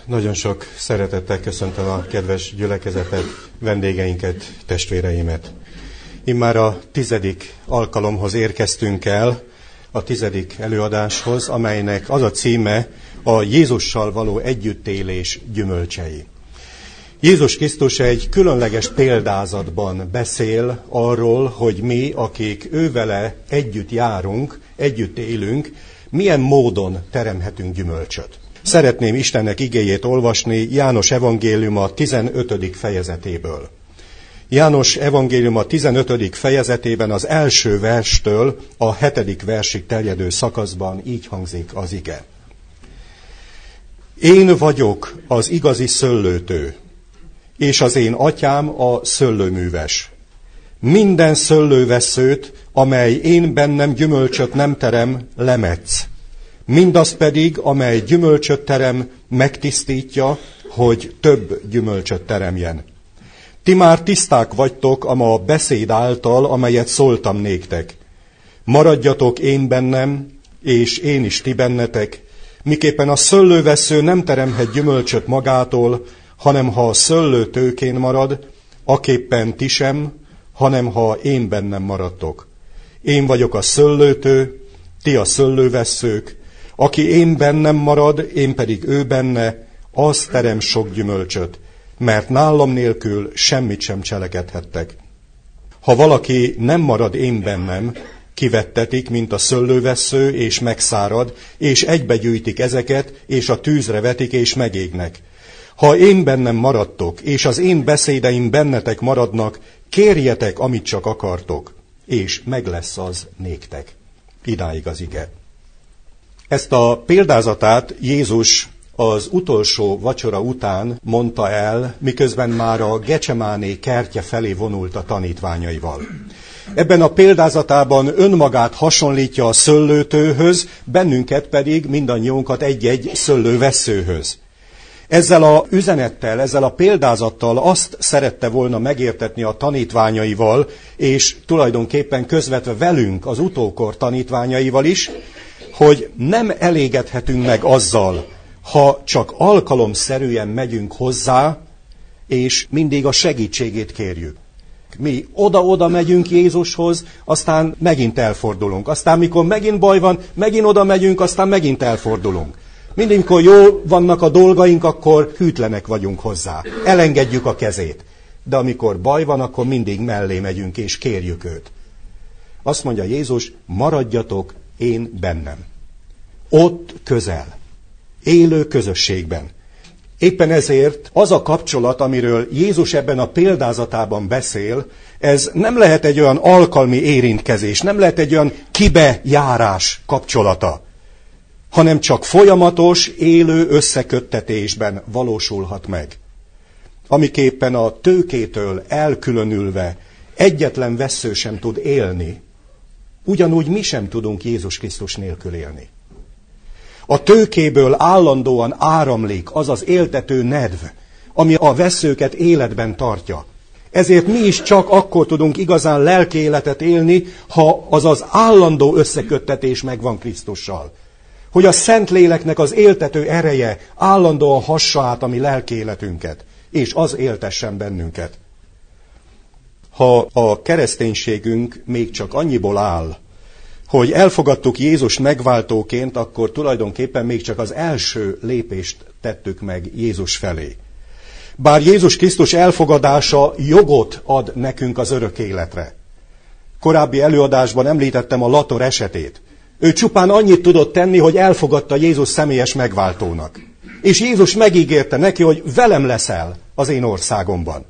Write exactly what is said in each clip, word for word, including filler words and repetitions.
Nagyon sok szeretettel köszöntöm a kedves gyülekezetet, vendégeinket, testvéreimet. Immár a tizedik alkalomhoz érkeztünk el, a tizedik előadáshoz, amelynek az a címe a Jézussal való együttélés gyümölcsei. Jézus Krisztus egy különleges példázatban beszél arról, hogy mi, akik ővele együtt járunk, együtt élünk, milyen módon teremhetünk gyümölcsöt. Szeretném Istennek igéjét olvasni János evangéliuma tizenötödik fejezetéből. János evangéliuma tizenötödik fejezetében az első verstől a hetedik versig terjedő szakaszban így hangzik az ige. Én vagyok az igazi szőlőtő, és az én atyám a szőlőműves. Minden szőlővesszőt, amely én bennem gyümölcsöt nem terem, lemetsz. Mindaz pedig, amely gyümölcsöt terem, megtisztítja, hogy több gyümölcsöt teremjen. Ti már tiszták vagytok a ma beszéd által, amelyet szóltam néktek. Maradjatok én bennem, és én is ti bennetek, miképpen a szőlővessző nem teremhet gyümölcsöt magától, hanem ha a szőlő tőkén marad, aképpen ti sem, hanem ha én bennem maradtok. Én vagyok a szőlőtő, ti a szőlővesszők, aki én bennem marad, én pedig ő benne, az terem sok gyümölcsöt, mert nálam nélkül semmit sem cselekedhettek. Ha valaki nem marad én bennem, kivettetik, mint a szőlővessző, és megszárad, és egybegyűjtik ezeket, és a tűzre vetik, és megégnek. Ha én bennem maradtok, és az én beszédeim bennetek maradnak, kérjetek, amit csak akartok, és meg lesz az néktek. Idáig az ige. Ezt a példázatát Jézus az utolsó vacsora után mondta el, miközben már a Gecsemáné kertje felé vonult a tanítványaival. Ebben a példázatában önmagát hasonlítja a szőlőtőhöz, bennünket pedig, mindannyiunkat egy-egy szőlővesszőhöz. Ezzel a üzenettel, ezzel a példázattal azt szerette volna megértetni a tanítványaival, és tulajdonképpen közvetve velünk, az utókor tanítványaival is, hogy nem elégedhetünk meg azzal, ha csak alkalomszerűen megyünk hozzá, és mindig a segítségét kérjük. Mi oda-oda megyünk Jézushoz, aztán megint elfordulunk. Aztán mikor megint baj van, megint oda megyünk, aztán megint elfordulunk. Mindig, mikor jól vannak a dolgaink, akkor hűtlenek vagyunk hozzá. Elengedjük a kezét. De amikor baj van, akkor mindig mellé megyünk és kérjük őt. Azt mondja Jézus, maradjatok én bennem. Ott közel. Élő közösségben. Éppen ezért az a kapcsolat, amiről Jézus ebben a példázatában beszél, ez nem lehet egy olyan alkalmi érintkezés, nem lehet egy olyan kibejárás kapcsolata, hanem csak folyamatos, élő összeköttetésben valósulhat meg. Amiképpen a tőkétől elkülönülve egyetlen vessző sem tud élni, ugyanúgy mi sem tudunk Jézus Krisztus nélkül élni. A tőkéből állandóan áramlik az az éltető nedv, ami a vesszőket életben tartja. Ezért mi is csak akkor tudunk igazán lelki életet élni, ha az az állandó összeköttetés megvan Krisztussal. Hogy a Szentléleknek az éltető ereje állandóan hassa át a mi lelki életünket, és az éltessen bennünket. Ha a kereszténységünk még csak annyiból áll, hogy elfogadtuk Jézus megváltóként, akkor tulajdonképpen még csak az első lépést tettük meg Jézus felé. Bár Jézus Krisztus elfogadása jogot ad nekünk az örök életre. Korábbi előadásban említettem a Lator esetét. Ő csupán annyit tudott tenni, hogy elfogadta Jézus személyes megváltónak. És Jézus megígérte neki, hogy velem leszel az én országomban.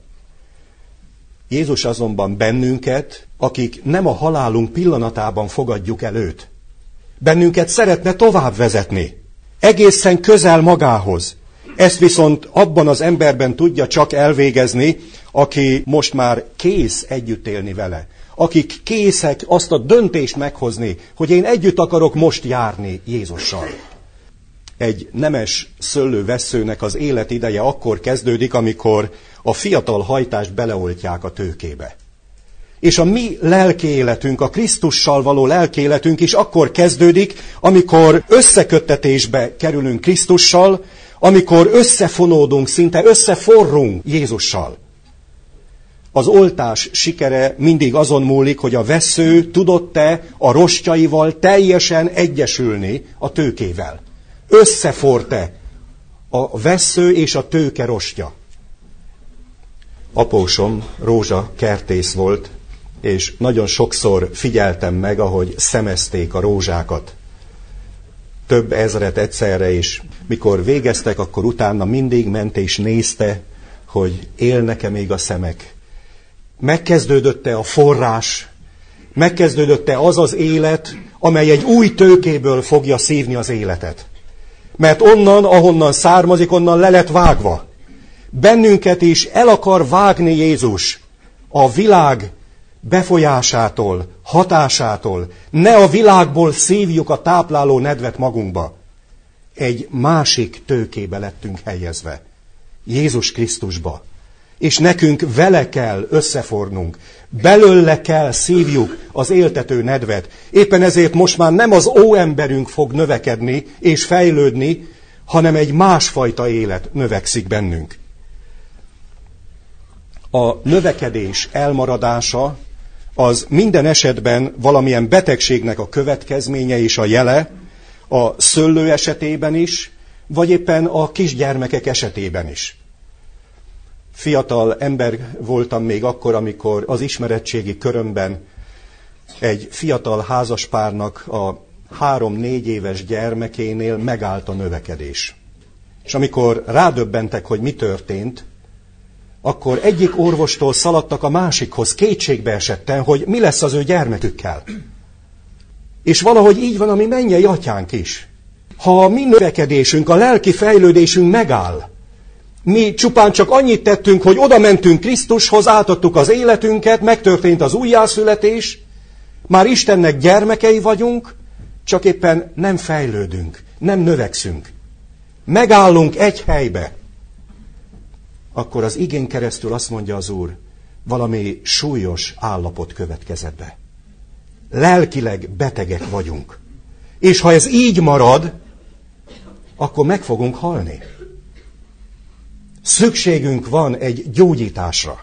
Jézus azonban bennünket, akik nem a halálunk pillanatában fogadjuk el őt. Bennünket szeretne tovább vezetni, egészen közel magához. Ezt viszont abban az emberben tudja csak elvégezni, aki most már kész együtt élni vele. Akik készek azt a döntést meghozni, hogy én együtt akarok most járni Jézussal. Egy nemes szőlővesszőnek az életideje akkor kezdődik, amikor a fiatal hajtást beleoltják a tőkébe. És a mi lelki életünk, a Krisztussal való lelki életünk is akkor kezdődik, amikor összeköttetésbe kerülünk Krisztussal, amikor összefonódunk, szinte összeforrunk Jézussal. Az oltás sikere mindig azon múlik, hogy a vessző tudott-e a rostjaival teljesen egyesülni a tőkével. Összeforrt-e a vessző és a tőke rostja. Apósom rózsa kertész volt, és nagyon sokszor figyeltem meg, ahogy szemezték a rózsákat. Több ezret egyszerre is. Mikor végeztek, akkor utána mindig ment és nézte, hogy élnek-e még a szemek. Megkezdődött-e a forrás, megkezdődött-e az az élet, amely egy új tőkéből fogja szívni az életet. Mert onnan, ahonnan származik, onnan le lett vágva. Bennünket is el akar vágni Jézus a világ befolyásától, hatásától. Ne a világból szívjuk a tápláló nedvet magunkba. Egy másik tőkébe lettünk helyezve. Jézus Krisztusba. És nekünk vele kell összefornunk. Belőle kell szívjuk az éltető nedvet. Éppen ezért most már nem az óemberünk fog növekedni és fejlődni, hanem egy másfajta élet növekszik bennünk. A növekedés elmaradása az minden esetben valamilyen betegségnek a következménye és a jele, a szőlő esetében is, vagy éppen a kisgyermekek esetében is. Fiatal ember voltam még akkor, amikor az ismeretségi körömben egy fiatal házaspárnak a három-négy éves gyermekénél megállt a növekedés. És amikor rádöbbentek, hogy mi történt, akkor egyik orvostól szaladtak a másikhoz, kétségbe esetten, hogy mi lesz az ő gyermekükkel. És valahogy így van a mi mennyei atyánk is. Ha a mi növekedésünk, a lelki fejlődésünk megáll, mi csupán csak annyit tettünk, hogy oda mentünk Krisztushoz, átadtuk az életünket, megtörtént az újjászületés, már Istennek gyermekei vagyunk, csak éppen nem fejlődünk, nem növekszünk. Megállunk egy helybe. Akkor az igén keresztül azt mondja az Úr, valami súlyos állapot következett be. Lelkileg betegek vagyunk. És ha ez így marad, akkor meg fogunk halni. Szükségünk van egy gyógyításra.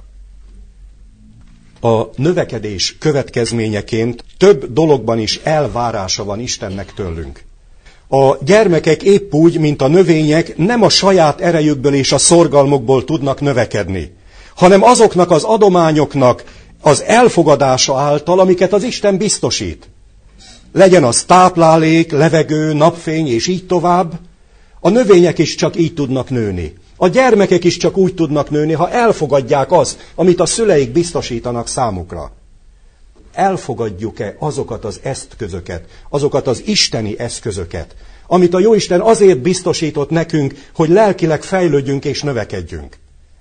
A növekedés következményeként több dologban is elvárása van Istennek tőlünk. A gyermekek épp úgy, mint a növények, nem a saját erejükből és a szorgalmukból tudnak növekedni, hanem azoknak az adományoknak az elfogadása által, amiket az Isten biztosít. Legyen az táplálék, levegő, napfény és így tovább, a növények is csak így tudnak nőni. A gyermekek is csak úgy tudnak nőni, ha elfogadják azt, amit a szüleik biztosítanak számukra. Elfogadjuk-e azokat az eszközöket, azokat az isteni eszközöket, amit a Jóisten azért biztosított nekünk, hogy lelkileg fejlődjünk és növekedjünk.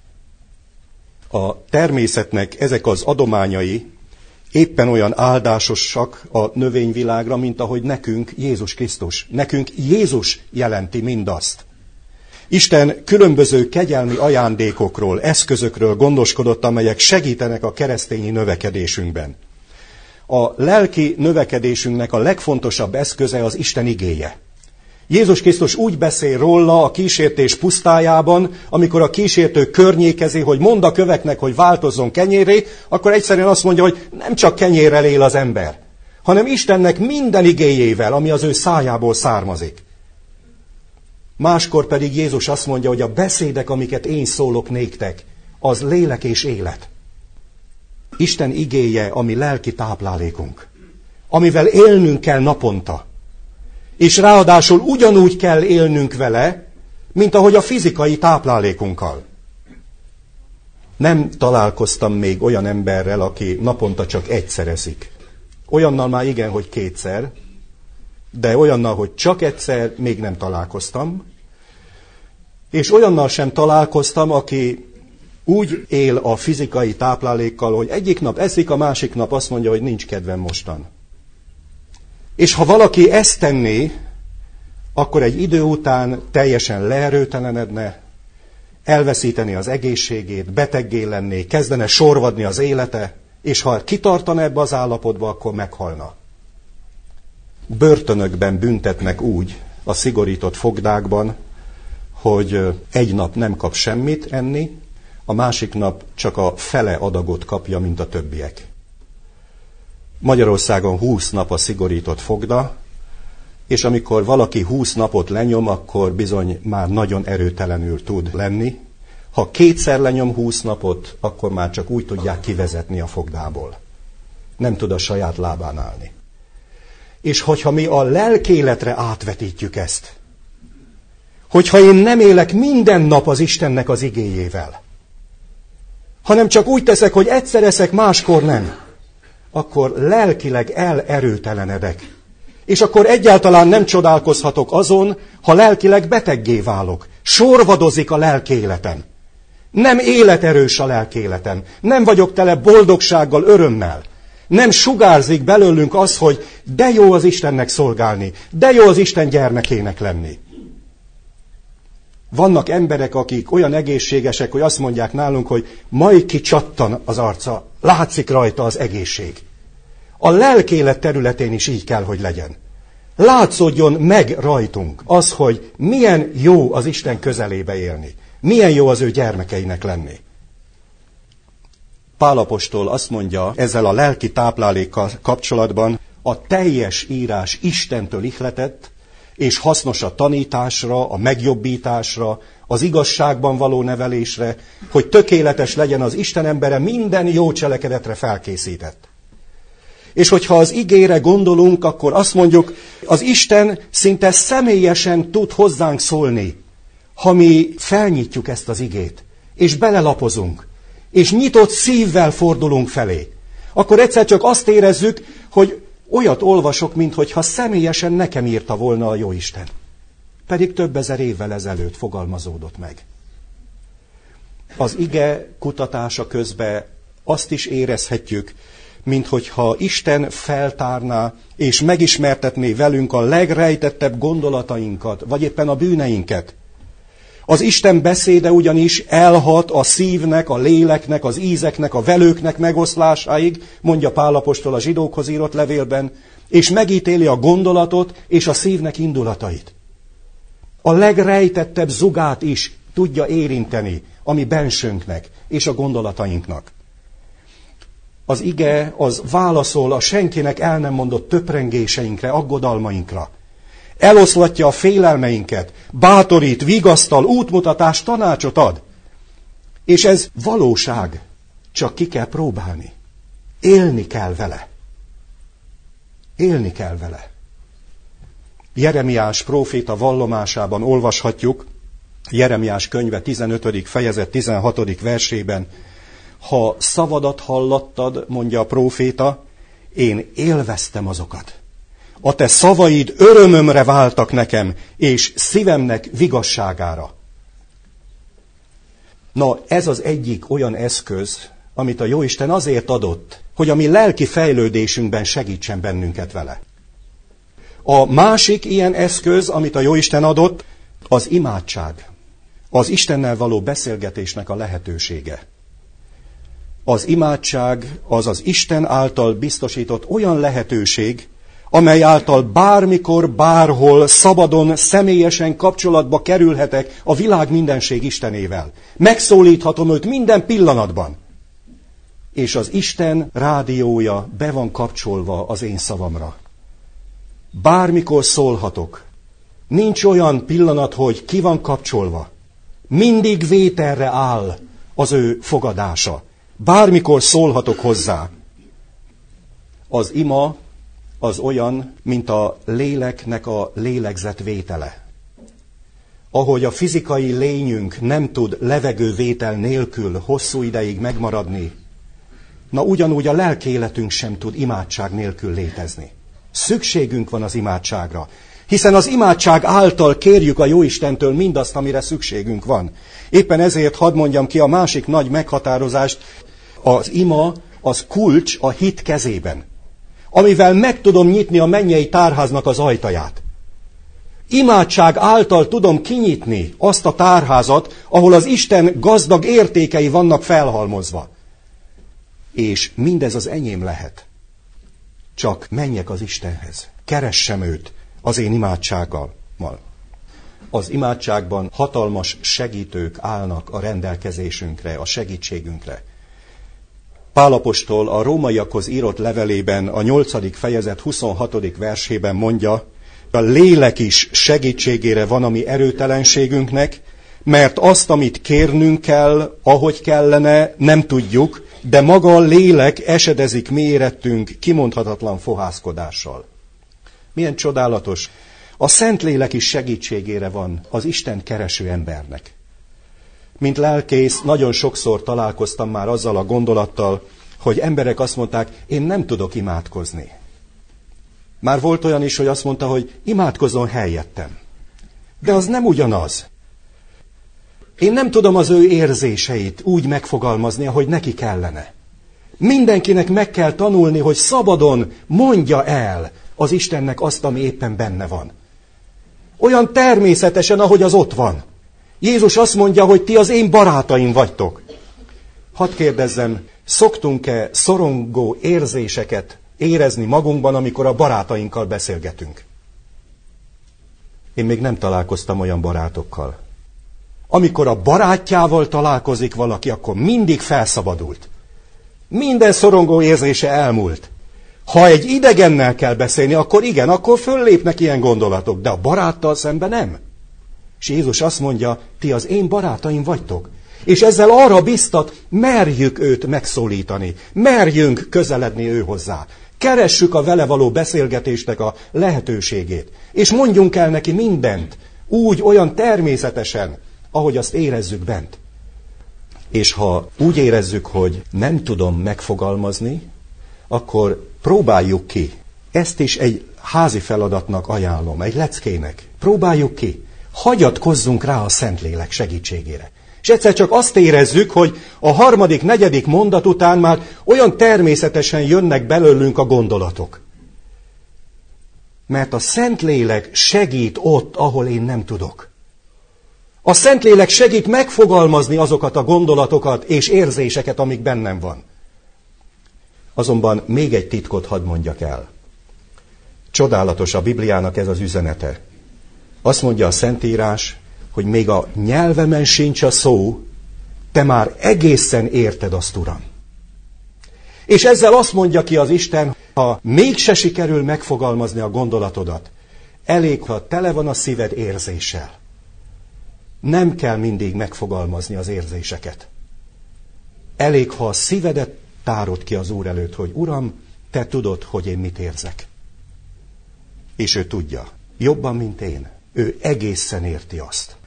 A természetnek ezek az adományai éppen olyan áldásosak a növényvilágra, mint ahogy nekünk Jézus Krisztus. Nekünk Jézus jelenti mindazt. Isten különböző kegyelmi ajándékokról, eszközökről gondoskodott, amelyek segítenek a keresztényi növekedésünkben. A lelki növekedésünknek a legfontosabb eszköze az Isten igéje. Jézus Krisztus úgy beszél róla a kísértés pusztájában, amikor a kísértő környékezi, hogy mond a köveknek, hogy változzon kenyérré, akkor egyszerűen azt mondja, hogy nem csak kenyérrel él az ember, hanem Istennek minden igéjével, ami az ő szájából származik. Máskor pedig Jézus azt mondja, hogy a beszédek, amiket én szólok néktek, az lélek és élet. Isten igéje, ami lelki táplálékunk, amivel élnünk kell naponta. És ráadásul ugyanúgy kell élnünk vele, mint ahogy a fizikai táplálékunkkal. Nem találkoztam még olyan emberrel, aki naponta csak egyszer eszik. Olyannal már igen, hogy kétszer, de olyannal, hogy csak egyszer még nem találkoztam. És olyannal sem találkoztam, aki úgy él a fizikai táplálékkal, hogy egyik nap eszik, a másik nap azt mondja, hogy nincs kedvem mostan. És ha valaki ezt tenné, akkor egy idő után teljesen leerőtelenedne, elveszíteni az egészségét, beteggé lenné, kezdene sorvadni az élete, és ha kitartana ebbe az állapotba, akkor meghalna. Börtönökben büntetnek úgy, a szigorított fogdákban, hogy egy nap nem kap semmit enni, a másik nap csak a fele adagot kapja, mint a többiek. Magyarországon húsz nap a szigorított fogda, és amikor valaki húsz napot lenyom, akkor bizony már nagyon erőtelenül tud lenni. Ha kétszer lenyom húsz napot, akkor már csak úgy tudják kivezetni a fogdából. Nem tud a saját lábán állni. És hogyha mi a lelkéletre átvetítjük ezt, hogyha én nem élek minden nap az Istennek az igéjével, hanem csak úgy teszek, hogy egyszer eszek, máskor nem, akkor lelkileg elerőtelenedek. És akkor egyáltalán nem csodálkozhatok azon, ha lelkileg beteggé válok. Sorvadozik a lelkéletem. Nem életerős a lelkéletem. Nem vagyok tele boldogsággal, örömmel. Nem sugárzik belőlünk az, hogy de jó az Istennek szolgálni, de jó az Isten gyermekének lenni. Vannak emberek, akik olyan egészségesek, hogy azt mondják nálunk, hogy majd kicsattan az arca, látszik rajta az egészség. A lelkélet területén is így kell, hogy legyen. Látszódjon meg rajtunk az, hogy milyen jó az Isten közelébe élni. Milyen jó az ő gyermekeinek lenni. Pál apostol azt mondja ezzel a lelki táplálékkal kapcsolatban, a teljes írás Istentől ihletett, és hasznos a tanításra, a megjobbításra, az igazságban való nevelésre, hogy tökéletes legyen az Isten embere, minden jó cselekedetre felkészített. És hogyha az igére gondolunk, akkor azt mondjuk, az Isten szinte személyesen tud hozzánk szólni, ha mi felnyitjuk ezt az igét, és belelapozunk, és nyitott szívvel fordulunk felé. Akkor egyszer csak azt érezzük, hogy olyat olvasok, minthogyha személyesen nekem írta volna a Jóisten. Pedig több ezer évvel ezelőtt fogalmazódott meg. Az ige kutatása közben azt is érezhetjük, minthogyha Isten feltárná és megismertetné velünk a legrejtettebb gondolatainkat, vagy éppen a bűneinket. Az Isten beszéde ugyanis elhat a szívnek, a léleknek, az ízeknek, a velőknek megoszlásáig, mondja Pál apostol a zsidókhoz írott levélben, és megítéli a gondolatot és a szívnek indulatait. A legrejtettebb zugát is tudja érinteni a mi bensőnknek és a gondolatainknak. Az ige az válaszol a senkinek el nem mondott töprengéseinkre, aggodalmainkra. Eloszlatja a félelmeinket, bátorít, vigasztal, útmutatást, tanácsot ad. És ez valóság, csak ki kell próbálni. Élni kell vele. Élni kell vele. Jeremiás próféta vallomásában olvashatjuk, Jeremiás könyve tizenötödik fejezet tizenhatodik versében, ha szavadat hallattad, mondja a próféta, én élveztem azokat. A te szavaid örömömre váltak nekem, és szívemnek vigasságára. Na, ez az egyik olyan eszköz, amit a Jóisten azért adott, hogy a mi lelki fejlődésünkben segítsen bennünket vele. A másik ilyen eszköz, amit a Jóisten adott, az imádság. Az Istennel való beszélgetésnek a lehetősége. Az imádság az az Isten által biztosított olyan lehetőség, amely által bármikor, bárhol, szabadon, személyesen kapcsolatba kerülhetek a világ mindenség Istenével. Megszólíthatom őt minden pillanatban. És az Isten rádiója be van kapcsolva az én szavamra. Bármikor szólhatok. Nincs olyan pillanat, hogy ki van kapcsolva. Mindig vételre áll az ő fogadása. Bármikor szólhatok hozzá. Az ima az olyan, mint a léleknek a lélegzetvétele. Ahogy a fizikai lényünk nem tud levegővétel nélkül hosszú ideig megmaradni, na ugyanúgy a lelkéletünk sem tud imádság nélkül létezni. Szükségünk van az imádságra, hiszen az imádság által kérjük a Jóistentől mindazt, amire szükségünk van. Éppen ezért hadd mondjam ki a másik nagy meghatározást, az ima az kulcs a hit kezében, amivel meg tudom nyitni a mennyei tárháznak az ajtaját. Imádság által tudom kinyitni azt a tárházat, ahol az Isten gazdag értékei vannak felhalmozva. És mindez az enyém lehet. Csak menjek az Istenhez, keressem őt az én imádsággal. az imádságban hatalmas segítők állnak a rendelkezésünkre, a segítségünkre. Pál apostol a rómaiakhoz írott levelében a nyolcadik fejezet huszonhatodik versében mondja, a lélek is segítségére van a mi erőtelenségünknek, mert azt, amit kérnünk kell, ahogy kellene, nem tudjuk, de maga a lélek esedezik mi érettünk kimondhatatlan fohászkodással. Milyen csodálatos! A Szentlélek is segítségére van az Isten kereső embernek. Mint lelkész nagyon sokszor találkoztam már azzal a gondolattal, hogy emberek azt mondták, én nem tudok imádkozni. Már volt olyan is, hogy azt mondta, hogy imádkozzon helyettem. De az nem ugyanaz. Én nem tudom az ő érzéseit úgy megfogalmazni, ahogy neki kellene. Mindenkinek meg kell tanulni, hogy szabadon mondja el az Istennek azt, ami éppen benne van. Olyan természetesen, ahogy az ott van. Jézus azt mondja, hogy ti az én barátaim vagytok. Hadd kérdezzem, szoktunk-e szorongó érzéseket érezni magunkban, amikor a barátainkkal beszélgetünk? Én még nem találkoztam olyan barátokkal. Amikor a barátjával találkozik valaki, akkor mindig felszabadult. Minden szorongó érzése elmúlt. Ha egy idegennel kell beszélni, akkor igen, akkor föllépnek ilyen gondolatok, de a baráttal szemben nem. És Jézus azt mondja, ti az én barátaim vagytok. És ezzel arra biztat, merjük őt megszólítani, merjünk közeledni ő hozzá. Keressük a vele való beszélgetésnek a lehetőségét. És mondjunk el neki mindent, úgy, olyan természetesen, ahogy azt érezzük bent. És ha úgy érezzük, hogy nem tudom megfogalmazni, akkor próbáljuk ki. Ezt is egy házi feladatnak ajánlom, egy leckének. Próbáljuk ki. Hagyatkozzunk rá a Szentlélek segítségére. És egyszer csak azt érezzük, hogy a harmadik, negyedik mondat után már olyan természetesen jönnek belőlünk a gondolatok. Mert a Szentlélek segít ott, ahol én nem tudok. A Szentlélek segít megfogalmazni azokat a gondolatokat és érzéseket, amik bennem van. Azonban még egy titkot hadd mondjak el. Csodálatos a Bibliának ez az üzenete. Azt mondja a Szentírás, hogy még a nyelvemen sincs a szó, te már egészen érted azt, Uram. És ezzel azt mondja ki az Isten, ha mégse sikerül megfogalmazni a gondolatodat, elég, ha tele van a szíved érzéssel. Nem kell mindig megfogalmazni az érzéseket. Elég, ha a szívedet tárod ki az Úr előtt, hogy Uram, te tudod, hogy én mit érzek. És ő tudja. Jobban, mint én. Ő egészen érti azt.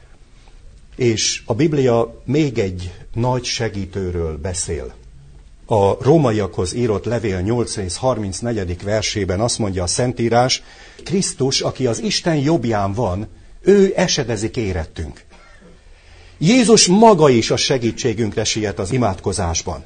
És a Biblia még egy nagy segítőről beszél. A rómaiakhoz írott levél nyolc rész harmincnegyedik versében azt mondja a Szentírás, Krisztus, aki az Isten jobbján van, ő esedezik érettünk. Jézus maga is a segítségünkre siet az imádkozásban.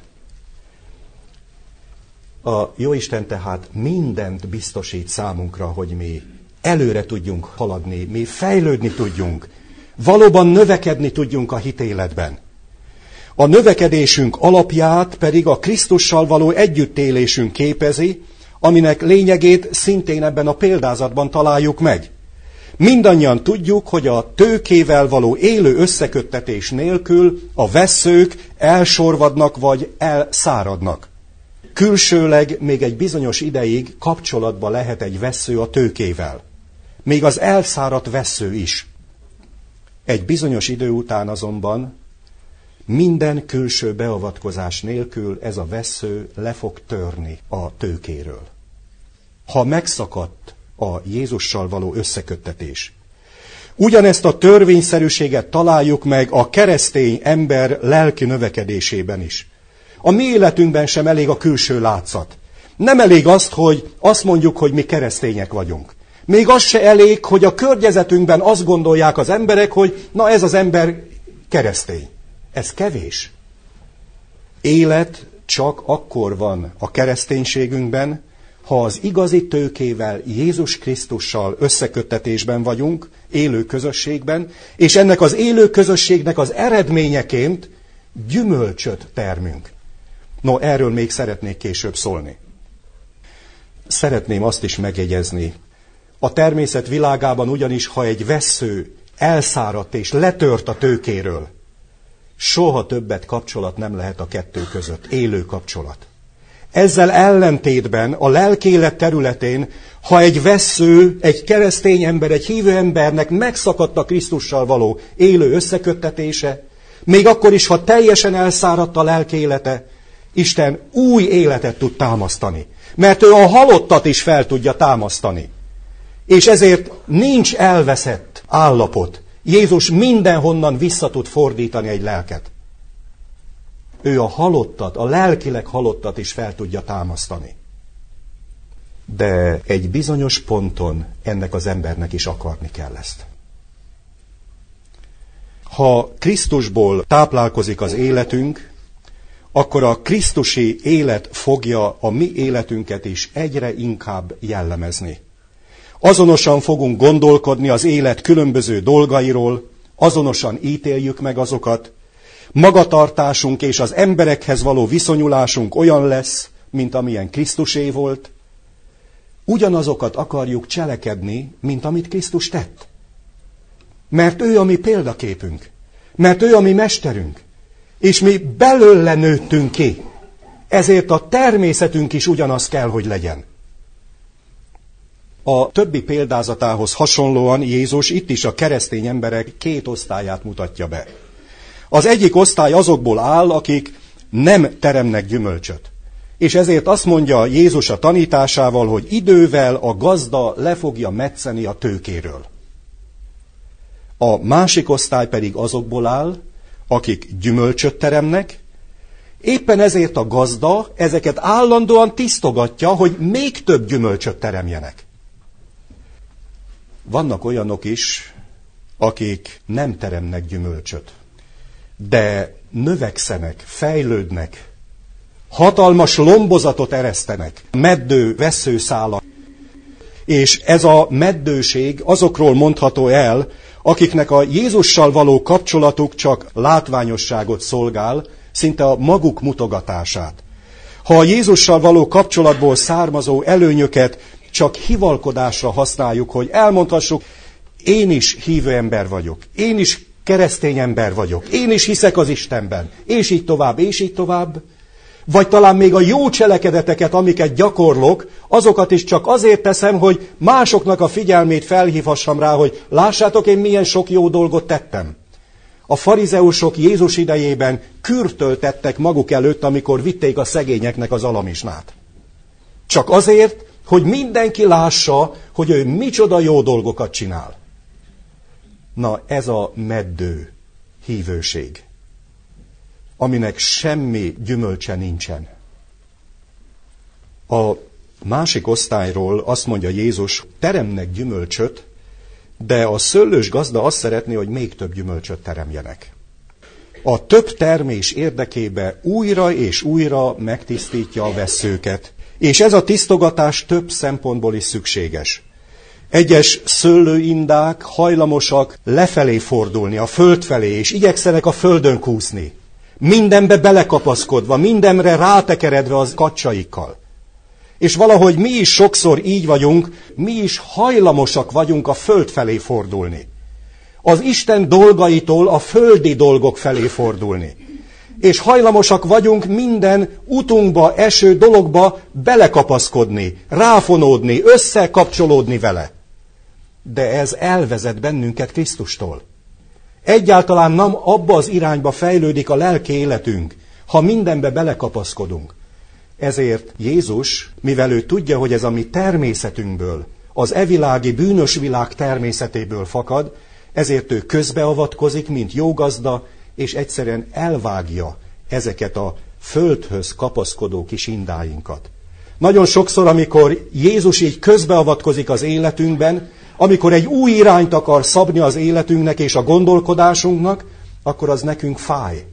A Jóisten tehát mindent biztosít számunkra, hogy mi előre tudjunk haladni, mi fejlődni tudjunk, valóban növekedni tudjunk a hitéletben. A növekedésünk alapját pedig a Krisztussal való együttélésünk képezi, aminek lényegét szintén ebben a példázatban találjuk meg. Mindannyian tudjuk, hogy a tőkével való élő összeköttetés nélkül a vesszők elsorvadnak vagy elszáradnak. Külsőleg még egy bizonyos ideig kapcsolatba lehet egy vessző a tőkével. Még az elszáradt vessző is. Egy bizonyos idő után azonban minden külső beavatkozás nélkül ez a vessző le fog törni a tőkéről. Ha megszakadt a Jézussal való összeköttetés. Ugyanezt a törvényszerűséget találjuk meg a keresztény ember lelki növekedésében is. A mi életünkben sem elég a külső látszat. Nem elég azt, hogy azt mondjuk, hogy mi keresztények vagyunk. Még az se elég, hogy a környezetünkben azt gondolják az emberek, hogy na ez az ember keresztény. Ez kevés. Élet csak akkor van a kereszténységünkben, ha az igazi tőkével, Jézus Krisztussal összeköttetésben vagyunk, élő közösségben, és ennek az élő közösségnek az eredményeként gyümölcsöt termünk. No, erről még szeretnék később szólni. Szeretném azt is megjegyezni. A természet világában ugyanis, ha egy vessző elszáradt és letört a tőkéről. Soha többet kapcsolat nem lehet a kettő között, élő kapcsolat. Ezzel ellentétben a lelkélet területén, ha egy vessző, egy keresztény ember, egy hívő embernek megszakadt a Krisztussal való élő összeköttetése, még akkor is, ha teljesen elszáradt a lelkélete, Isten új életet tud támasztani. Mert ő a halottat is fel tudja támasztani. És ezért nincs elveszett állapot. Jézus mindenhonnan vissza tud fordítani egy lelket. Ő a halottat, a lelkileg halottat is fel tudja támasztani. De egy bizonyos ponton ennek az embernek is akarni kell ezt. Ha Krisztusból táplálkozik az életünk, akkor a krisztusi élet fogja a mi életünket is egyre inkább jellemezni. Azonosan fogunk gondolkodni az élet különböző dolgairól, azonosan ítéljük meg azokat, magatartásunk és az emberekhez való viszonyulásunk olyan lesz, mint amilyen Krisztusé volt, ugyanazokat akarjuk cselekedni, mint amit Krisztus tett. Mert ő a mi példaképünk, mert ő a mi mesterünk, és mi belőle nőttünk ki, ezért a természetünk is ugyanaz kell, hogy legyen. A többi példázatához hasonlóan Jézus itt is a keresztény emberek két osztályát mutatja be. Az egyik osztály azokból áll, akik nem teremnek gyümölcsöt. És ezért azt mondja Jézus a tanításával, hogy idővel a gazda le fogja metszeni a tőkéről. A másik osztály pedig azokból áll, akik gyümölcsöt teremnek, éppen ezért a gazda ezeket állandóan tisztogatja, hogy még több gyümölcsöt teremjenek. Vannak olyanok is, akik nem teremnek gyümölcsöt, de növekszenek, fejlődnek, hatalmas lombozatot eresztenek, meddő, vesszőszála. És ez a meddőség azokról mondható el, akiknek a Jézussal való kapcsolatuk csak látványosságot szolgál, szinte a maguk mutogatását. Ha a Jézussal való kapcsolatból származó előnyöket csak hivalkodásra használjuk, hogy elmondhassuk, én is hívő ember vagyok, én is keresztény ember vagyok, én is hiszek az Istenben, és így tovább, és így tovább, vagy talán még a jó cselekedeteket, amiket gyakorlok, azokat is csak azért teszem, hogy másoknak a figyelmét felhívhassam rá, hogy lássátok, én milyen sok jó dolgot tettem. A farizeusok Jézus idejében kürtöl tettek maguk előtt, amikor vitték a szegényeknek az alamisnát. Csak azért, hogy mindenki lássa, hogy ő micsoda jó dolgokat csinál. Na, ez a meddő hívőség, aminek semmi gyümölcse nincsen. A másik osztályról azt mondja Jézus, teremnek gyümölcsöt, de a szőlős gazda azt szeretné, hogy még több gyümölcsöt teremjenek. A több termés érdekébe újra és újra megtisztítja a vesszőket, és ez a tisztogatás több szempontból is szükséges. Egyes szőlőindák hajlamosak lefelé fordulni, a föld felé, és igyekszenek a földön kúszni. Mindenbe belekapaszkodva, mindenre rátekeredve az kacsaikkal. És valahogy mi is sokszor így vagyunk, mi is hajlamosak vagyunk a föld felé fordulni. Az Isten dolgaitól a földi dolgok felé fordulni. És hajlamosak vagyunk minden utunkba eső dologba belekapaszkodni, ráfonódni, összekapcsolódni vele. De ez elvezet bennünket Krisztustól. Egyáltalán nem abba az irányba fejlődik a lelki életünk, ha mindenbe belekapaszkodunk. Ezért Jézus, mivel ő tudja, hogy ez a mi természetünkből, az evilági bűnös világ természetéből fakad, ezért ő közbeavatkozik, mint jó gazda, és egyszerűen elvágja ezeket a földhöz kapaszkodó kis indáinkat. Nagyon sokszor, amikor Jézus így közbeavatkozik az életünkben, amikor egy új irányt akar szabni az életünknek és a gondolkodásunknak, akkor az nekünk fáj.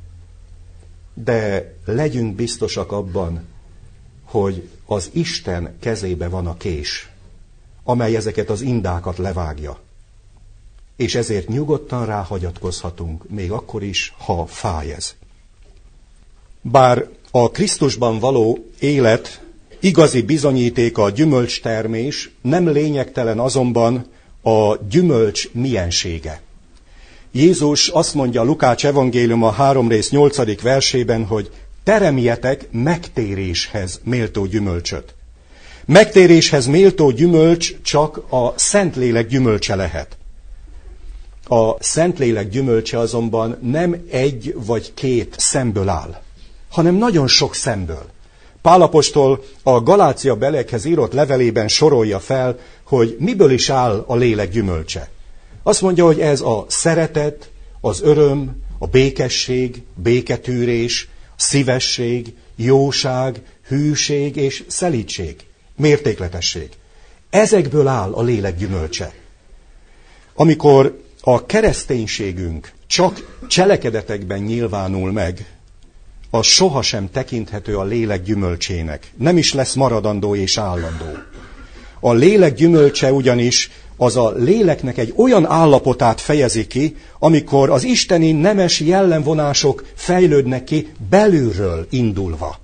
De legyünk biztosak abban, hogy az Isten kezébe van a kés, amely ezeket az indákat levágja. És ezért nyugodtan ráhagyatkozhatunk, még akkor is, ha fáj ez. Bár a Krisztusban való élet igazi bizonyítéka a gyümölcstermés, nem lényegtelen azonban a gyümölcs miensége. Jézus azt mondja a Lukács evangélium a három rész nyolcadik versében, hogy teremjetek megtéréshez méltó gyümölcsöt. Megtéréshez méltó gyümölcs csak a Szentlélek gyümölcse lehet. A Szentlélek gyümölcse azonban nem egy vagy két szemből áll, hanem nagyon sok szemből. Pál apostol a Galácia beliekhez írott levelében sorolja fel, hogy miből is áll a lélek gyümölcse. Azt mondja, hogy ez a szeretet, az öröm, a békesség, béketűrés, szívesség, jóság, hűség és szelídség, mértékletesség. Ezekből áll a lélek gyümölcse. Amikor a kereszténységünk csak cselekedetekben nyilvánul meg, az sohasem tekinthető a lélek gyümölcsének. Nem is lesz maradandó és állandó. A lélek gyümölcse ugyanis az a léleknek egy olyan állapotát fejezi ki, amikor az isteni nemes jellemvonások fejlődnek ki belülről indulva.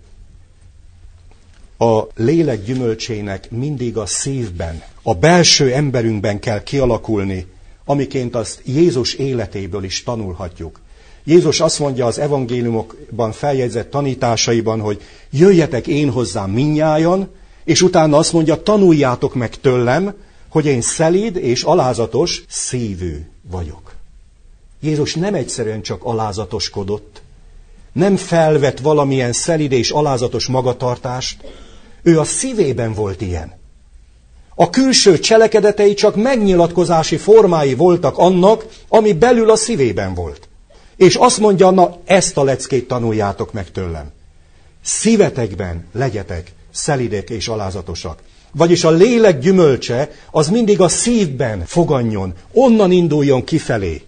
A lélek gyümölcsének mindig a szívben, a belső emberünkben kell kialakulni, amiként azt Jézus életéből is tanulhatjuk. Jézus azt mondja az evangéliumokban feljegyzett tanításaiban, hogy jöjjetek én hozzám mindnyájan, és utána azt mondja, tanuljátok meg tőlem, hogy én szelíd és alázatos szívű vagyok. Jézus nem egyszerűen csak alázatoskodott, nem felvett valamilyen szelíd és alázatos magatartást, ő a szívében volt ilyen. A külső cselekedetei csak megnyilatkozási formái voltak annak, ami belül a szívében volt. És azt mondja, na ezt a leckét tanuljátok meg tőlem. Szívetekben legyetek szelidek és alázatosak. Vagyis a lélek gyümölcse az mindig a szívben foganjon, onnan induljon kifelé.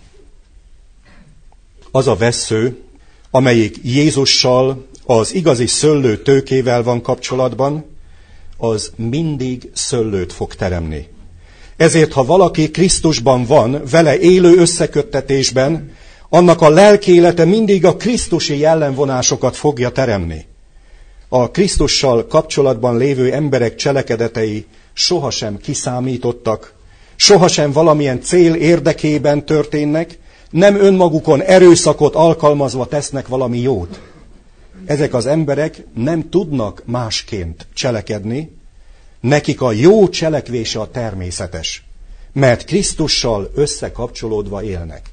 Az a vessző, amelyik Jézussal, az igazi szőlő tőkével van kapcsolatban, az mindig szőlőt fog teremni. Ezért, ha valaki Krisztusban van, vele élő összeköttetésben, annak a lelkélete mindig a krisztusi jellemvonásokat fogja teremni. A Krisztussal kapcsolatban lévő emberek cselekedetei sohasem kiszámítottak, sohasem valamilyen cél érdekében történnek, nem önmagukon erőszakot alkalmazva tesznek valami jót. Ezek az emberek nem tudnak másként cselekedni, nekik a jó cselekvése a természetes, mert Krisztussal összekapcsolódva élnek.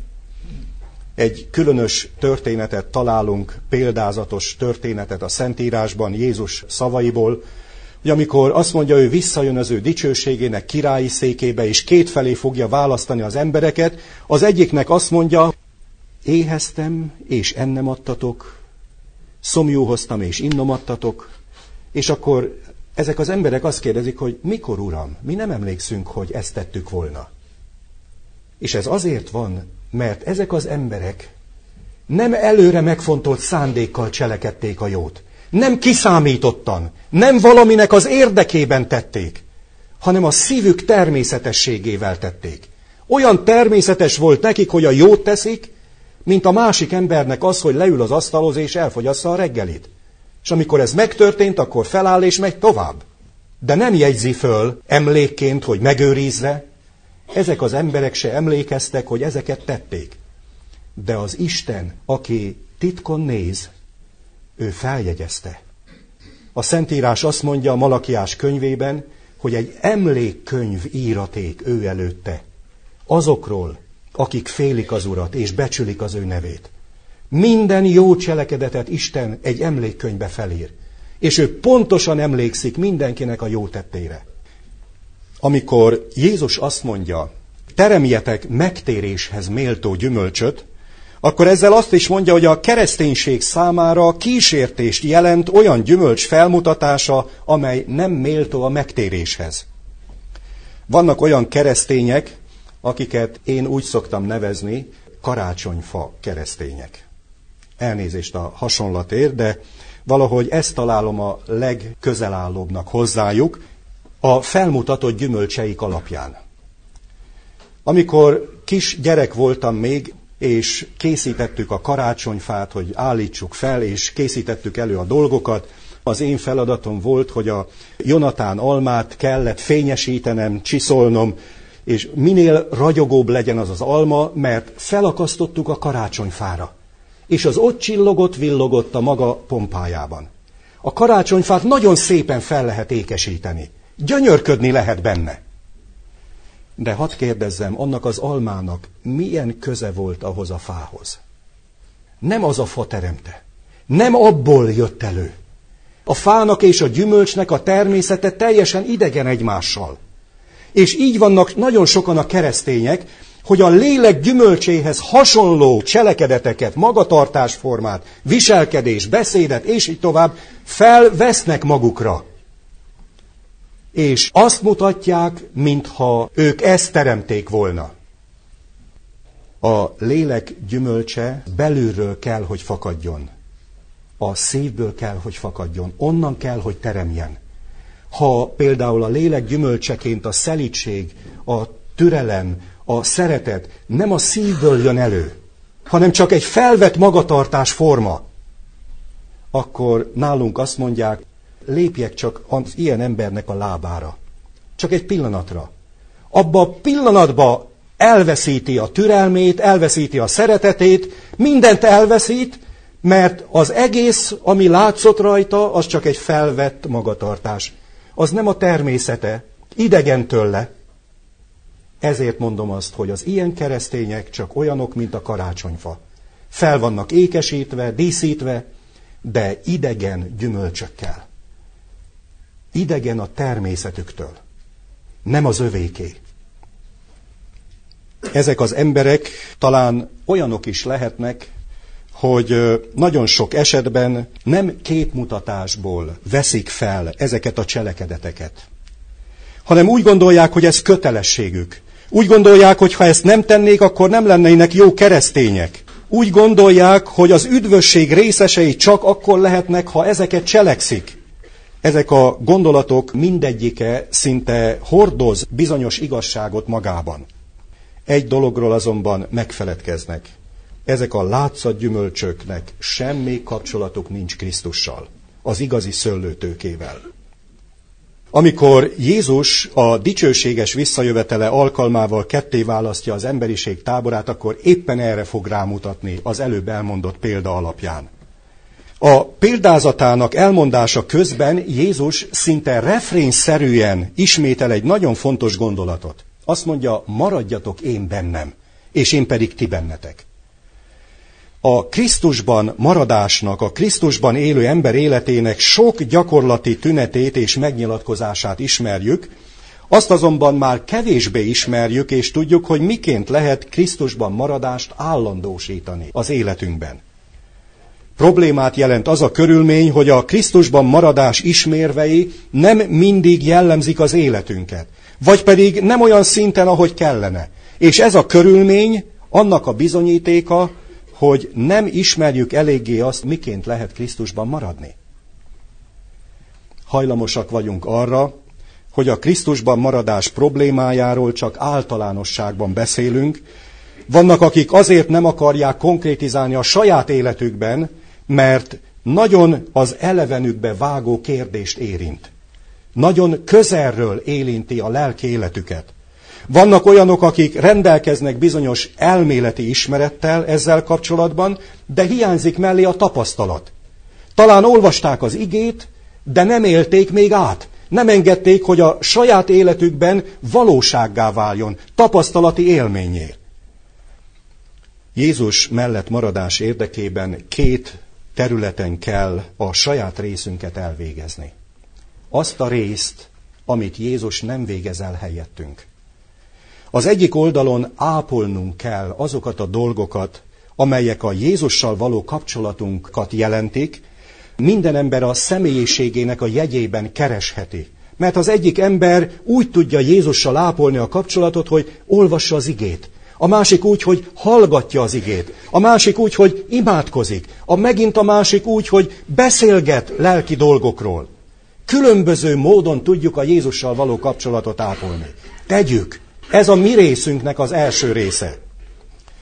Egy különös történetet találunk, példázatos történetet a Szentírásban Jézus szavaiból, hogy amikor azt mondja, ő visszajön az ő dicsőségének királyi székébe, és kétfelé fogja választani az embereket, az egyiknek azt mondja, éheztem, és ennem adtatok, szomjúhoztam, és innom adtatok, és akkor ezek az emberek azt kérdezik, hogy mikor, Uram, mi nem emlékszünk, hogy ezt tettük volna. És ez azért van, mert ezek az emberek nem előre megfontolt szándékkal cselekedték a jót. Nem kiszámítottan, nem valaminek az érdekében tették, hanem a szívük természetességével tették. Olyan természetes volt nekik, hogy a jót teszik, mint a másik embernek az, hogy leül az asztalhoz és elfogyassza a reggelit. És amikor ez megtörtént, akkor feláll és megy tovább. De nem jegyzi föl emlékként, hogy megőrizze. Ezek az emberek se emlékeztek, hogy ezeket tették. De az Isten, aki titkon néz, ő feljegyezte. A Szentírás azt mondja a Malakiás könyvében, hogy egy emlékkönyv íraték ő előtte. Azokról, akik félik az Urat és becsülik az ő nevét. Minden jó cselekedetet Isten egy emlékkönyvbe felír. És ő pontosan emlékszik mindenkinek a jó tettére. Amikor Jézus azt mondja, teremjetek megtéréshez méltó gyümölcsöt, akkor ezzel azt is mondja, hogy a kereszténység számára kísértést jelent olyan gyümölcs felmutatása, amely nem méltó a megtéréshez. Vannak olyan keresztények, akiket én úgy szoktam nevezni, karácsonyfa keresztények. Elnézést a hasonlatért, de valahogy ezt találom a legközelállóbbnak hozzájuk, a felmutatott gyümölcseik alapján. Amikor kis gyerek voltam még, és készítettük a karácsonyfát, hogy állítsuk fel, és készítettük elő a dolgokat, Az én feladatom volt, hogy a Jonatán almát kellett fényesítenem, csiszolnom, és minél ragyogóbb legyen az az alma, mert felakasztottuk a karácsonyfára. És az ott csillogott, villogott a maga pompájában. A karácsonyfát nagyon szépen fel lehet ékesíteni. Gyönyörködni lehet benne. De hadd kérdezzem, annak az almának milyen köze volt ahhoz a fához? Nem az a fa teremte. Nem abból jött elő. A fának és a gyümölcsnek a természete teljesen idegen egymással. És így vannak nagyon sokan a keresztények, hogy a lélek gyümölcséhez hasonló cselekedeteket, magatartásformát, viselkedés, beszédet, és így tovább felvesznek magukra. És azt mutatják, mintha ők ezt teremték volna. A lélek gyümölcse belülről kell, hogy fakadjon. A szívből kell, hogy fakadjon. Onnan kell, hogy teremjen. Ha például a lélek gyümölcseként a szelídség, a türelem, a szeretet nem a szívből jön elő, hanem csak egy felvett magatartás forma, akkor nálunk azt mondják, lépjek csak az ilyen embernek a lábára. Csak egy pillanatra. Abba a pillanatban elveszíti a türelmét, elveszíti a szeretetét, mindent elveszít, mert az egész, ami látszott rajta, az csak egy felvett magatartás. Az nem a természete, idegen tőle. Ezért mondom azt, hogy az ilyen keresztények csak olyanok, mint a karácsonyfa. Fel vannak ékesítve, díszítve, de idegen gyümölcsökkel. Idegen a természetüktől, nem az övéké. Ezek az emberek talán olyanok is lehetnek, hogy nagyon sok esetben nem képmutatásból veszik fel ezeket a cselekedeteket, hanem úgy gondolják, hogy ez kötelességük. Úgy gondolják, hogy ha ezt nem tennék, akkor nem lennének jó keresztények. Úgy gondolják, hogy az üdvösség részesei csak akkor lehetnek, ha ezeket cselekszik. Ezek a gondolatok mindegyike szinte hordoz bizonyos igazságot magában. Egy dologról azonban megfeledkeznek. Ezek a látszatgyümölcsöknek semmi kapcsolatuk nincs Krisztussal, az igazi szőlőtőkével. Amikor Jézus a dicsőséges visszajövetele alkalmával ketté választja az emberiség táborát, akkor éppen erre fog rámutatni az előbb elmondott példa alapján. A példázatának elmondása közben Jézus szinte refrénszerűen ismétel egy nagyon fontos gondolatot. Azt mondja, maradjatok én bennem, és én pedig ti bennetek. A Krisztusban maradásnak, a Krisztusban élő ember életének sok gyakorlati tünetét és megnyilatkozását ismerjük, azt azonban már kevésbé ismerjük, és tudjuk, hogy miként lehet Krisztusban maradást állandósítani az életünkben. Problémát jelent az a körülmény, hogy a Krisztusban maradás ismérvei nem mindig jellemzik az életünket, vagy pedig nem olyan szinten, ahogy kellene. És ez a körülmény annak a bizonyítéka, hogy nem ismerjük eléggé azt, miként lehet Krisztusban maradni. Hajlamosak vagyunk arra, hogy a Krisztusban maradás problémájáról csak általánosságban beszélünk. Vannak, akik azért nem akarják konkrétizálni a saját életükben, mert nagyon az elevenükbe vágó kérdést érint. Nagyon közelről érinti a lelki életüket. Vannak olyanok, akik rendelkeznek bizonyos elméleti ismerettel ezzel kapcsolatban, de hiányzik mellé a tapasztalat. Talán olvasták az igét, de nem élték még át. Nem engedték, hogy a saját életükben valósággá váljon, tapasztalati élményé. Jézus mellett maradás érdekében két területen kell a saját részünket elvégezni. Azt a részt, amit Jézus nem végez el helyettünk. Az egyik oldalon ápolnunk kell azokat a dolgokat, amelyek a Jézussal való kapcsolatunkat jelentik. Minden ember a személyiségének a jegyében keresheti. Mert az egyik ember úgy tudja Jézussal ápolni a kapcsolatot, hogy olvassa az igét. A másik úgy, hogy hallgatja az igét. A másik úgy, hogy imádkozik. A megint a másik úgy, hogy beszélget lelki dolgokról. Különböző módon tudjuk a Jézussal való kapcsolatot ápolni. Tegyük! Ez a mi részünknek az első része.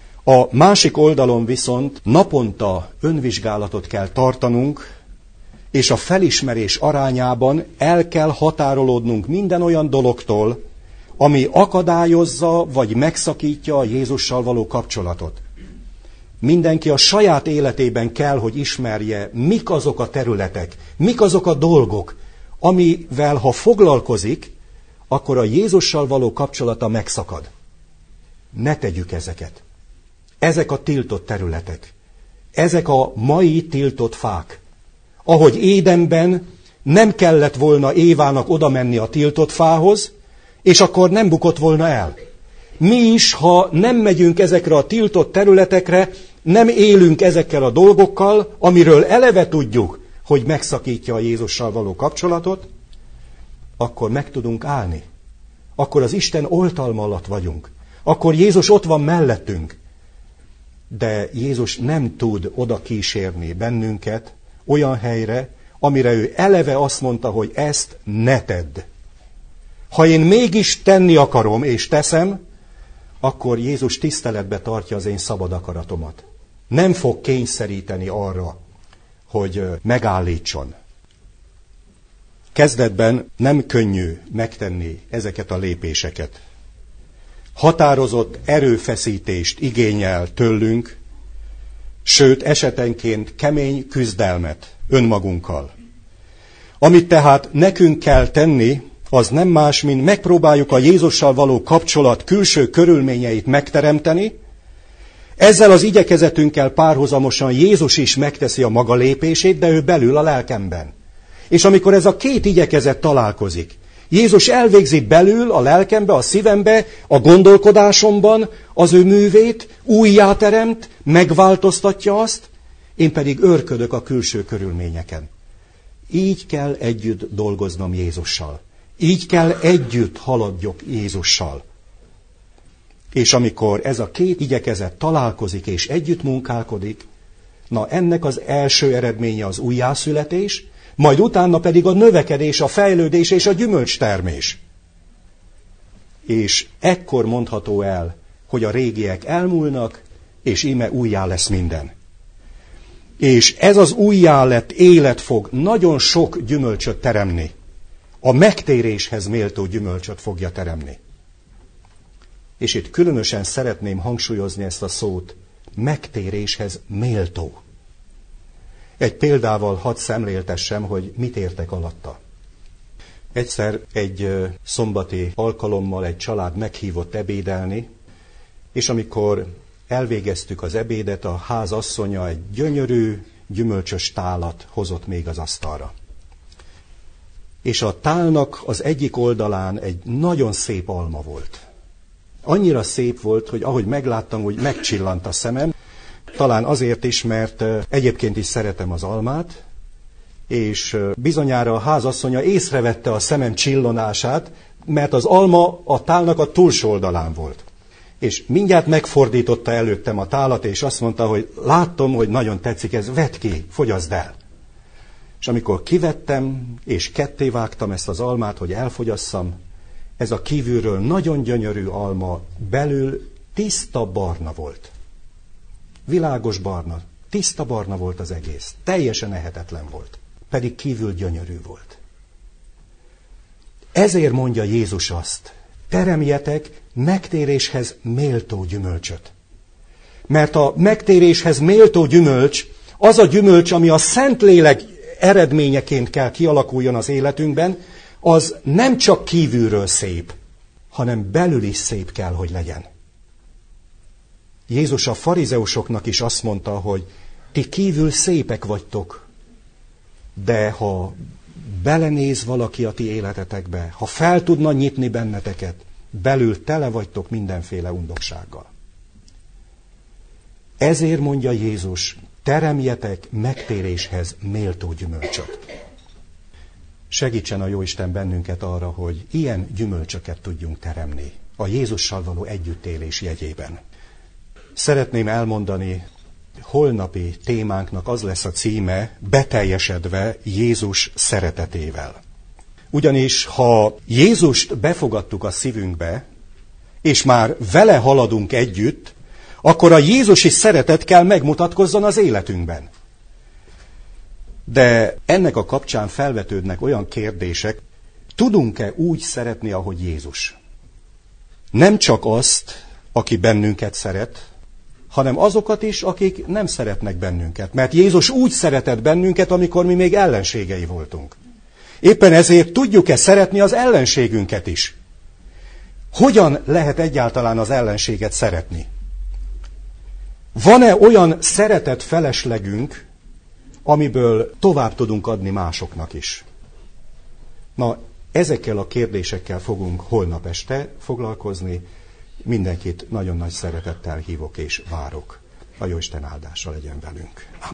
A másik oldalon viszont naponta önvizsgálatot kell tartanunk, és a felismerés arányában el kell határolódnunk minden olyan dologtól, ami akadályozza vagy megszakítja a Jézussal való kapcsolatot. Mindenki a saját életében kell, hogy ismerje, mik azok a területek, mik azok a dolgok, amivel ha foglalkozik, akkor a Jézussal való kapcsolata megszakad. Ne tegyük ezeket. Ezek a tiltott területek. Ezek a mai tiltott fák. Ahogy Édenben nem kellett volna Évának oda menni a tiltott fához, és akkor nem bukott volna el. Mi is, ha nem megyünk ezekre a tiltott területekre, nem élünk ezekkel a dolgokkal, amiről eleve tudjuk, hogy megszakítja a Jézussal való kapcsolatot, akkor meg tudunk állni. Akkor az Isten oltalma alatt vagyunk. Akkor Jézus ott van mellettünk. De Jézus nem tud oda kísérni bennünket olyan helyre, amire ő eleve azt mondta, hogy ezt ne tedd. Ha én mégis tenni akarom és teszem, akkor Jézus tiszteletbe tartja az én szabad akaratomat. Nem fog kényszeríteni arra, hogy megállítson. Kezdetben nem könnyű megtenni ezeket a lépéseket. Határozott erőfeszítést igényel tőlünk, sőt esetenként kemény küzdelmet önmagunkkal. Amit tehát nekünk kell tenni, az nem más, mint megpróbáljuk a Jézussal való kapcsolat külső körülményeit megteremteni. Ezzel az igyekezetünkkel párhuzamosan Jézus is megteszi a maga lépését, de ő belül a lelkemben. És amikor ez a két igyekezet találkozik, Jézus elvégzi belül, a lelkembe, a szívembe, a gondolkodásomban az ő művét, újjáteremt, megváltoztatja azt, én pedig őrködök a külső körülményeken. Így kell együtt dolgoznom Jézussal. Így kell együtt haladjok Jézussal. És amikor ez a két igyekezet találkozik és együtt munkálkodik, na ennek az első eredménye az újjászületés, majd utána pedig a növekedés, a fejlődés és a gyümölcstermés. És ekkor mondható el, hogy a régiek elmúlnak, és íme újjá lesz minden. És ez az újjá lett élet fog nagyon sok gyümölcsöt teremni. A megtéréshez méltó gyümölcsöt fogja teremni. És itt különösen szeretném hangsúlyozni ezt a szót, megtéréshez méltó. Egy példával hadd szemléltessem, hogy mit értek alatta. Egyszer egy szombati alkalommal egy család meghívott ebédelni, és amikor elvégeztük az ebédet, a ház asszonya egy gyönyörű, gyümölcsös tálat hozott még az asztalra. És a tálnak az egyik oldalán egy nagyon szép alma volt. Annyira szép volt, hogy ahogy megláttam, hogy megcsillant a szemem, talán azért is, mert egyébként is szeretem az almát, és bizonyára a házasszonya észrevette a szemem csillanását, mert az alma a tálnak a túlsó oldalán volt. És mindjárt megfordította előttem a tálat, és azt mondta, hogy látom, hogy nagyon tetszik ez, vedd ki, fogyaszd el. És amikor kivettem, és ketté vágtam ezt az almát, hogy elfogyasszam, ez a kívülről nagyon gyönyörű alma belül tiszta barna volt. Világos barna, tiszta barna volt az egész. Teljesen ehetetlen volt. Pedig kívül gyönyörű volt. Ezért mondja Jézus azt, teremjetek megtéréshez méltó gyümölcsöt. Mert a megtéréshez méltó gyümölcs az a gyümölcs, ami a Szentlélek eredményeként kell kialakuljon az életünkben, az nem csak kívülről szép, hanem belül is szép kell, hogy legyen. Jézus a farizeusoknak is azt mondta, hogy ti kívül szépek vagytok, de ha belenéz valaki a ti életetekbe, ha fel tudna nyitni benneteket, belül tele vagytok mindenféle undoksággal. Ezért mondja Jézus, teremjetek megtéréshez méltó gyümölcsöt. Segítsen a Jóisten bennünket arra, hogy ilyen gyümölcsöket tudjunk teremni a Jézussal való együttélés jegyében. Szeretném elmondani, holnapi témánknak az lesz a címe, beteljesedve Jézus szeretetével. Ugyanis, ha Jézust befogadtuk a szívünkbe, és már vele haladunk együtt, akkor a Jézusi szeretet kell megmutatkozzon az életünkben. De ennek a kapcsán felvetődnek olyan kérdések, tudunk-e úgy szeretni, ahogy Jézus? Nem csak azt, aki bennünket szeret, hanem azokat is, akik nem szeretnek bennünket. Mert Jézus úgy szeretett bennünket, amikor mi még ellenségei voltunk. Éppen ezért tudjuk-e szeretni az ellenségünket is? Hogyan lehet egyáltalán az ellenséget szeretni? Van-e olyan szeretett feleslegünk, amiből tovább tudunk adni másoknak is? Na, ezekkel a kérdésekkel fogunk holnap este foglalkozni. Mindenkit nagyon nagy szeretettel hívok és várok. A Jóisten áldása legyen velünk.